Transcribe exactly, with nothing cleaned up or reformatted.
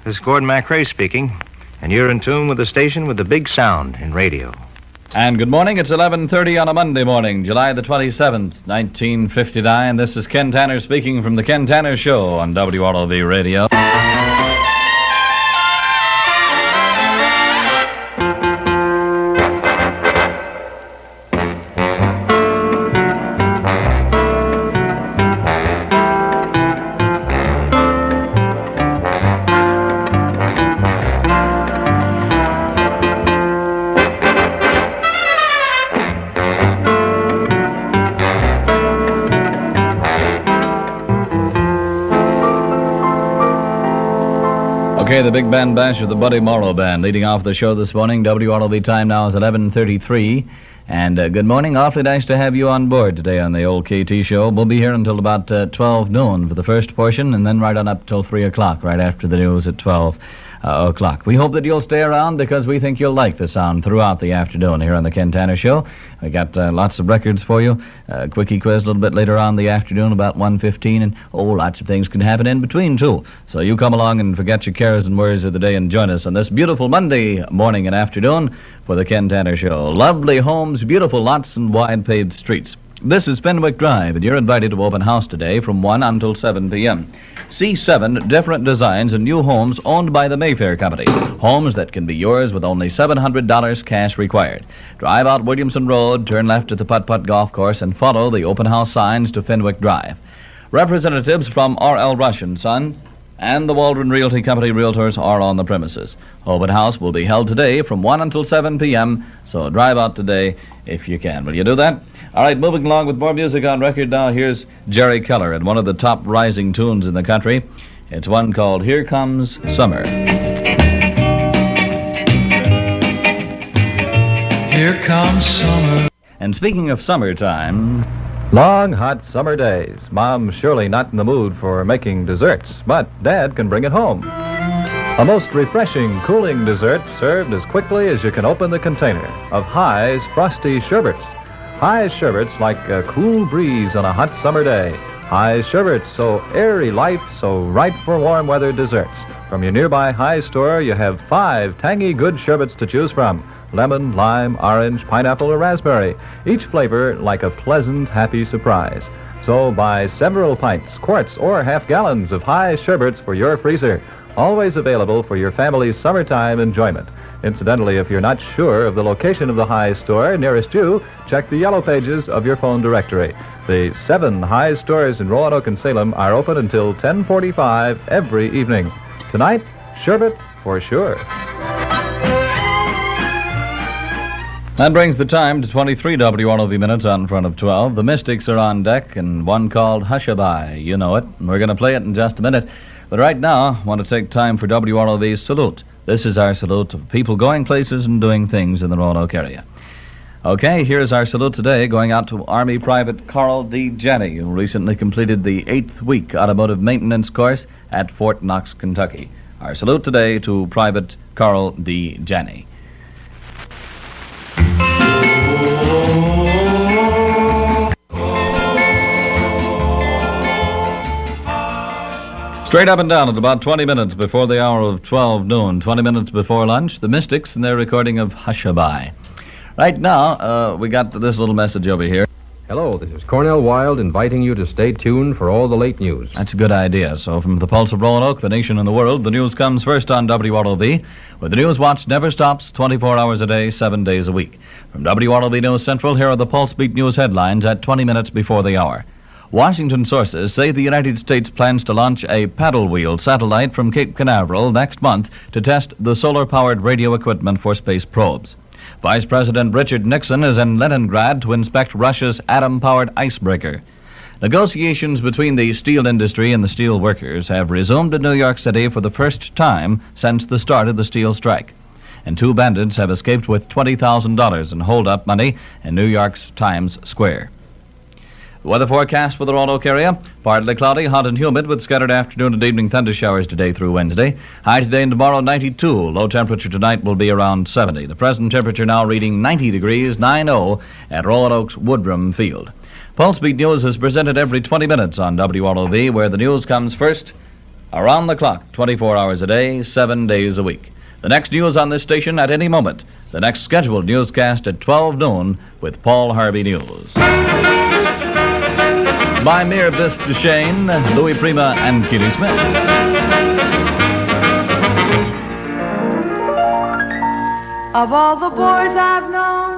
This is Gordon MacRae speaking, and you're in tune with the station with the big sound in radio. And good morning. It's eleven thirty on a Monday morning, July the twenty-seventh, nineteen fifty-nine. This is Ken Tanner speaking from The Ken Tanner Show on W R L V Radio. Okay, the Big Band Bash of the Buddy Morrow Band leading off the show this morning. W R L V time now is eleven thirty-three. And uh, good morning. Awfully nice to have you on board today on the old K T show. We'll be here until about uh, twelve noon for the first portion, and then right on up till three o'clock, right after the news at twelve uh, o'clock. We hope that you'll stay around because we think you'll like the sound throughout the afternoon here on the Ken Tanner Show. We got uh, lots of records for you. Uh, quickie quiz a little bit later on in the afternoon, about one fifteen, and oh, lots of things can happen in between, too. So you come along and forget your cares and worries of the day and join us on this beautiful Monday morning and afternoon for the Ken Tanner Show. Lovely homes, beautiful lots, and wide paved streets. This is Fenwick Drive, and you're invited to open house today from one until seven p.m. See seven different designs and new homes owned by the Mayfair Company. Homes that can be yours with only seven hundred dollars cash required. Drive out Williamson Road, turn left at the Putt-Putt Golf Course, and follow the open house signs to Fenwick Drive. Representatives from R L. Rush and Son and the Waldron Realty Company Realtors are on the premises. Open house will be held today from one until seven p.m., so drive out today if you can. Will you do that? All right, moving along with more music on record now. Here's Jerry Keller and one of the top rising tunes in the country. It's one called Here Comes Summer. Here comes summer. And speaking of summertime... Long, hot summer days. Mom's surely not in the mood for making desserts, but Dad can bring it home. A most refreshing, cooling dessert served as quickly as you can open the container of High's Frosty Sherbets. High's Sherbets like a cool breeze on a hot summer day. High's Sherbets, so airy light, so right for warm weather desserts. From your nearby High's store, you have five tangy good sherbets to choose from. Lemon, lime, orange, pineapple, or raspberry. Each flavor like a pleasant, happy surprise. So buy several pints, quarts, or half gallons of High's Sherbets for your freezer. Always available for your family's summertime enjoyment. Incidentally, if you're not sure of the location of the High's store nearest you, check the yellow pages of your phone directory. The seven High's stores in Roanoke and Salem are open until ten forty-five every evening. Tonight, sherbet for sure. That brings the time to twenty-three W R L V minutes on front of twelve. The Mystics are on deck, and one called Hushabye. You know it. And we're going to play it in just a minute. But right now, I want to take time for W R L V's salute. This is our salute to people going places and doing things in the Roanoke area. Okay, here's our salute today, going out to Army Private Carl D. Janney, who recently completed the eighth week automotive maintenance course at Fort Knox, Kentucky. Our salute today to Private Carl D. Janney. Straight up and down at about twenty minutes before the hour of twelve noon, twenty minutes before lunch, the Mystics and their recording of Hushabye. Right now, uh, we got this little message over here. Hello, this is Cornell Wilde inviting you to stay tuned for all the late news. That's a good idea. So from the Pulse of Roanoke, the nation and the world, the news comes first on W R L V, where the News Watch never stops, twenty-four hours a day, seven days a week. From W R L V News Central, here are the Pulse Beat News headlines at twenty minutes before the hour. Washington sources say the United States plans to launch a paddle wheel satellite from Cape Canaveral next month to test the solar-powered radio equipment for space probes. Vice President Richard Nixon is in Leningrad to inspect Russia's atom-powered icebreaker. Negotiations between the steel industry and the steel workers have resumed in New York City for the first time since the start of the steel strike. And two bandits have escaped with twenty thousand dollars in hold-up money in New York's Times Square. The weather forecast for the Roanoke area, partly cloudy, hot and humid with scattered afternoon and evening thunder showers today through Wednesday. High today and tomorrow, ninety-two. Low temperature tonight will be around seventy. The present temperature now reading ninety degrees, nine oh, at Roanoke's Woodrum Field. Pulse Beat News is presented every twenty minutes on W R L V, where the news comes first Around the clock, twenty-four hours a day, seven days a week. The next news on this station at any moment. The next scheduled newscast at twelve noon with Paul Harvey News. By Mir Bis Duchesne, Louis Prima, and Keely Smith. Of all the boys I've known,